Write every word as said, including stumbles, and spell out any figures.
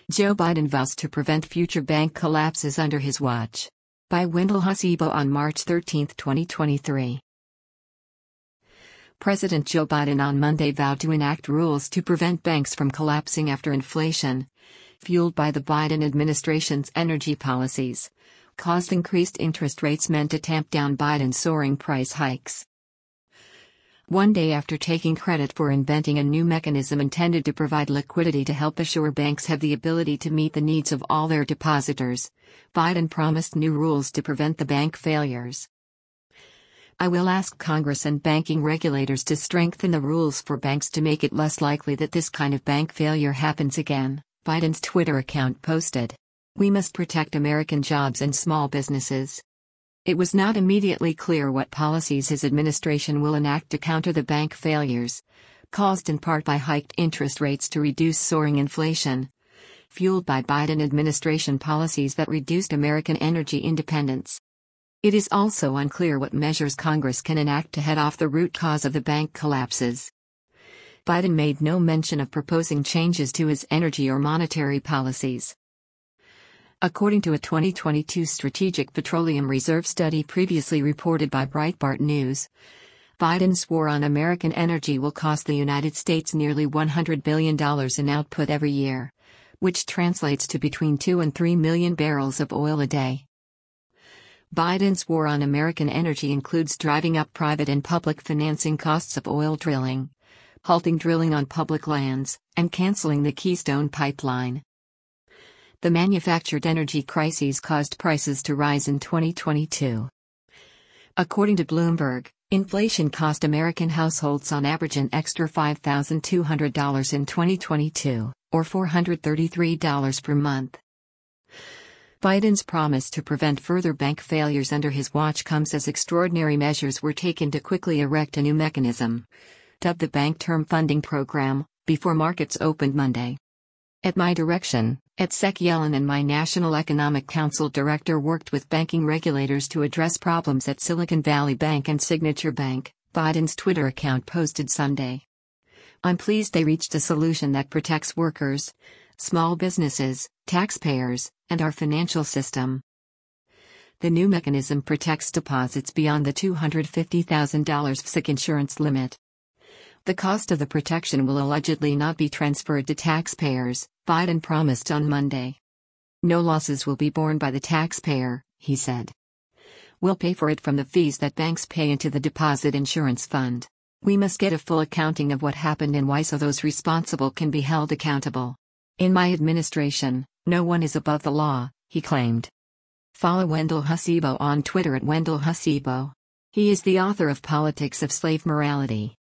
Joe Biden vows to prevent future bank collapses under his watch. By Wendell Hasibo on March thirteenth, twenty twenty-three. President Joe Biden on Monday vowed to enact rules to prevent banks from collapsing after inflation, fueled by the Biden administration's energy policies, caused increased interest rates meant to tamp down Biden's soaring price hikes. One day after taking credit for inventing a new mechanism intended to provide liquidity to help assure banks have the ability to meet the needs of all their depositors, Biden promised new rules to prevent the bank failures. "I will ask Congress and banking regulators to strengthen the rules for banks to make it less likely that this kind of bank failure happens again," Biden's Twitter account posted. "We must protect American jobs and small businesses." It was not immediately clear what policies his administration will enact to counter the bank failures, caused in part by hiked interest rates to reduce soaring inflation, fueled by Biden administration policies that reduced American energy independence. It is also unclear what measures Congress can enact to head off the root cause of the bank collapses. Biden made no mention of proposing changes to his energy or monetary policies. According to a twenty twenty-two Strategic Petroleum Reserve study previously reported by Breitbart News, Biden's war on American energy will cost the United States nearly one hundred billion dollars in output every year, which translates to between two and three million barrels of oil a day. Biden's war on American energy includes driving up private and public financing costs of oil drilling, halting drilling on public lands, and canceling the Keystone Pipeline. The manufactured energy crises caused prices to rise in twenty twenty-two. According to Bloomberg, inflation cost American households on average an extra five thousand two hundred dollars in twenty twenty-two, or four hundred thirty-three dollars per month. Biden's promise to prevent further bank failures under his watch comes as extraordinary measures were taken to quickly erect a new mechanism, dubbed the Bank Term Funding Program, before markets opened Monday. At my direction, Jacek Yellen and my National Economic Council director worked with banking regulators to address problems at Silicon Valley Bank and Signature Bank, Biden's Twitter account posted Sunday. "I'm pleased they reached a solution that protects workers, small businesses, taxpayers, and our financial system." The new mechanism protects deposits beyond the two hundred fifty thousand dollars F S I C insurance limit. The cost of the protection will allegedly not be transferred to taxpayers, Biden promised on Monday. "No losses will be borne by the taxpayer," he said. "We'll pay for it from the fees that banks pay into the Deposit Insurance Fund. We must get a full accounting of what happened and why so those responsible can be held accountable. In my administration, no one is above the law," he claimed. Follow Wendell Hasibo on Twitter at Wendell Hasibo. He is the author of Politics of Slave Morality.